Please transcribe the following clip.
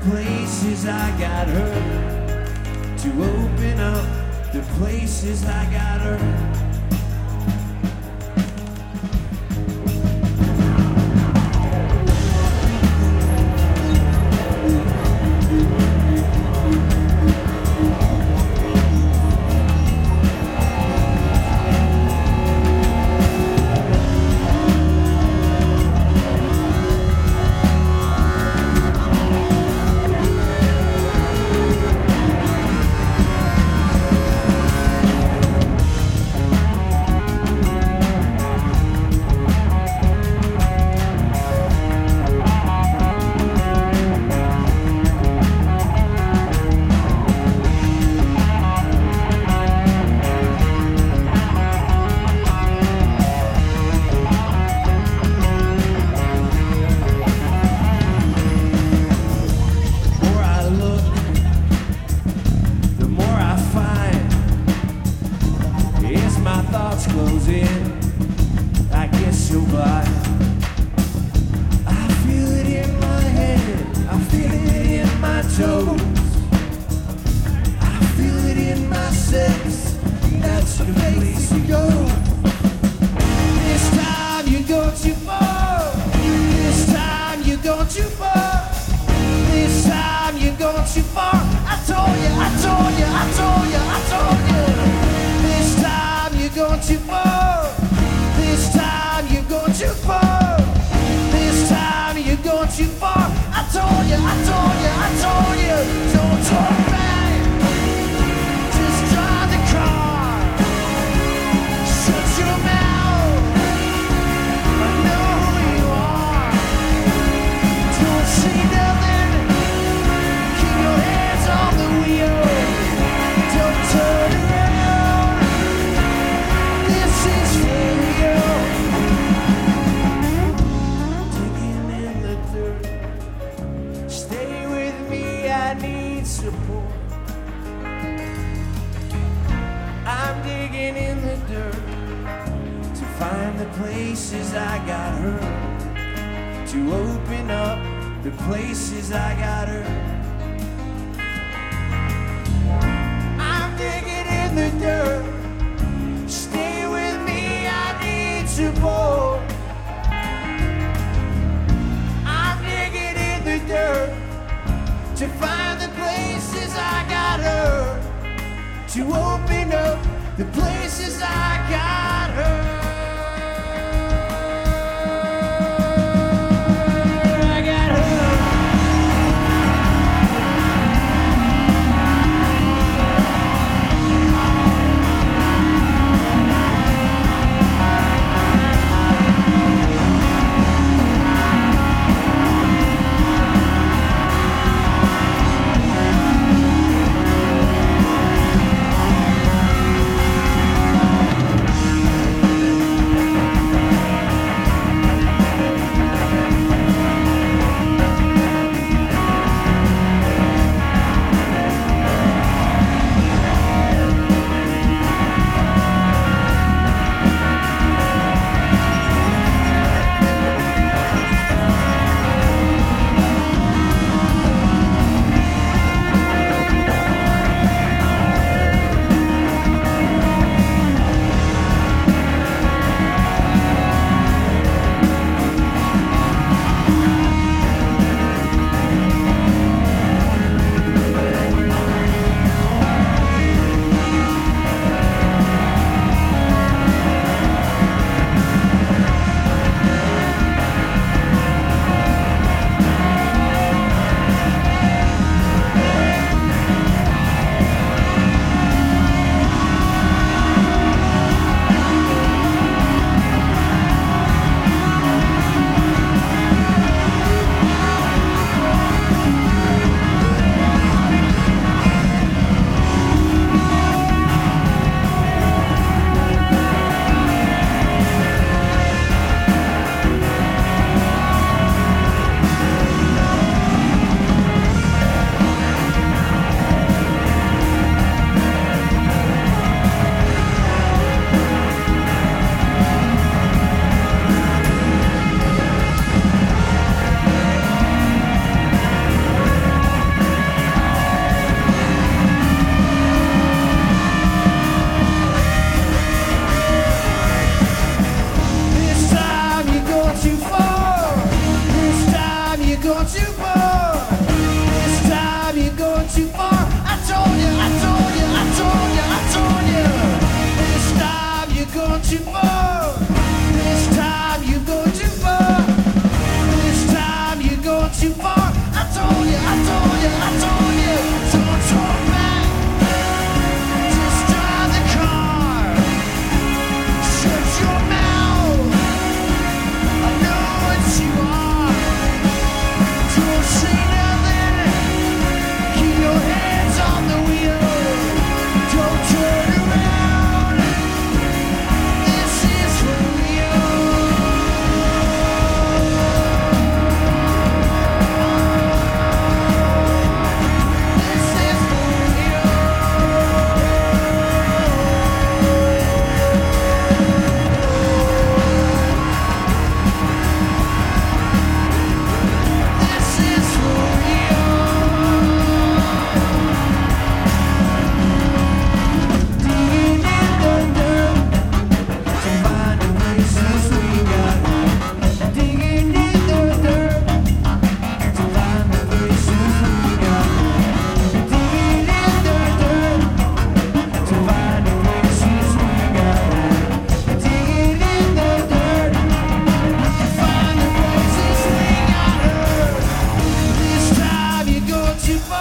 places I got hurt, to open up the places I got hurt. Close in, I guess you're blind. I feel it in my head, I feel it in my toes, I feel it in my sex, that's the place to go. This time you go too far, this time you go too far, this time you go too far. I told you, I told you, I told you, I told you. This time you're going too far. This time you're going too far. This time you're going too far. I told you, I told you, I told you. Don't talk back. Just drive the car. Shut your mouth. I know who you are. Don't say nothing. Keep your hands on the wheel. Don't turn around. This is for real. Digging in the dirt. Stay with me, I need support. I'm digging in the dirt to find the places I got hurt, to open up the places I got hurt. I'm digging in the dirt. Stay with me, I need support. I'm digging in the dirt to find the places I got hurt, to open up the places I got hurt. I got hurt. you for